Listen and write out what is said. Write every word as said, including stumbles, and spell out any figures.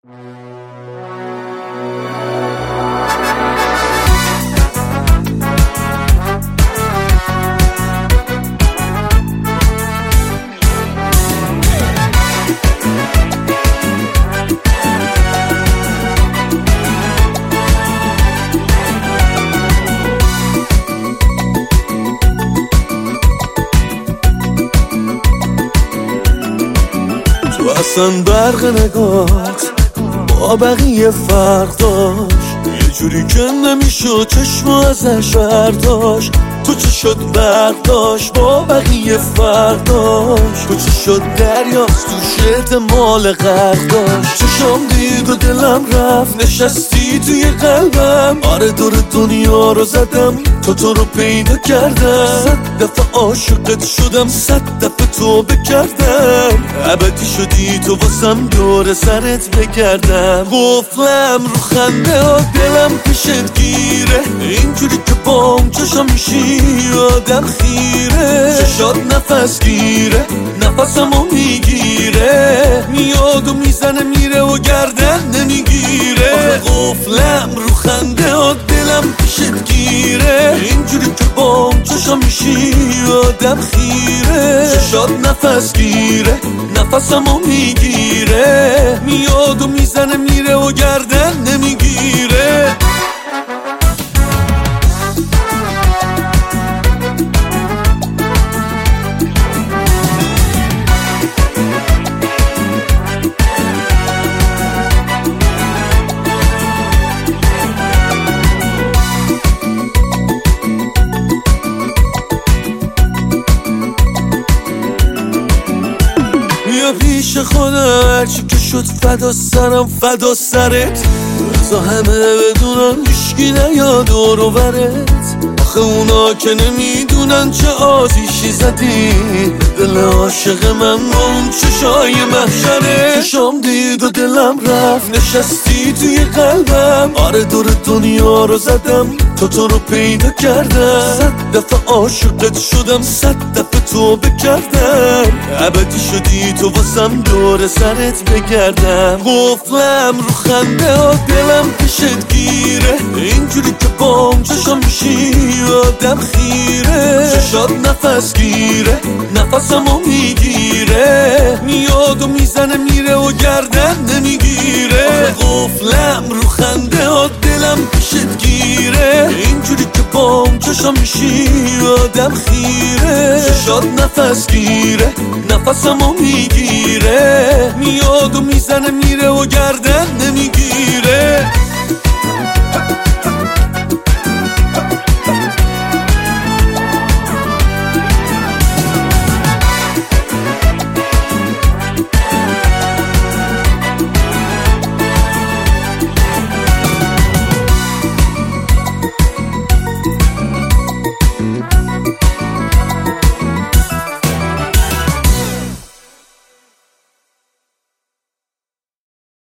تو اصلا برق نگات با بقیه فرق داشت، یه جوری که نمیشد چشم ازش برداشت. تو چه شد برق داشت با بقیه فرق داشت، تو چه شد دریاست تو شت مال غرق داشت. چشم دید و دلم رفت نشستی توی قلبم، آره دور دنیا رو زدم تو تو رو پیدا کردم. صد دفعه عاشقت شدم، صد دفعه توبه کردم، ابدی شدی تو واسم دور سرت بگردم. قفلم رو خنده ها دلم پیشت گیره، اینجوری که بام چشم میشی آدم خیره. چشات نفس گیره نفسمو میگیره، میاد و میزنه میره و گردن نمیگیره. آخه قفلم رو خنده ها دلم پیشت گیره، اینجوری که بام چشم میشی آدم خیره. چشات نفس گیره نفسمو میگیره، میاد و میزنه میره و گردن نمیگیره. بیا پیش خودم، هرچی که شد فدا سرم فدا سرت. بزا همه بدونن هیشکی نیاد دور و برت، آخه اونا که نمیدونن چه آتیشی زدی دل عاشق من با اون چشای محشره. چشام دید و دلم رفت نشستی توی قلبم، آره دور دنیا رو زدم تو تو رو پیدا کردم. صد دفعه عاشقت شدم، صد دفعه توبه کردم، ابدی شدی تو واسم دور سرت بگردم. قفلم رو خنده ها دلم پیشت گیره، اینجوری که بام چشم میشی آدم خیره. چشات نفس گیره نفسمو میگیره، میاد و میزنه میره و گردن نمیگیره. آخه قفلم رو خنده ها دلم پیشت گیره، اینجوری که بام چشم میشی آدم خیره. چشات نفس گیره نفسمو میگیره، میاد و میزنه میره و گردن نمیگیره.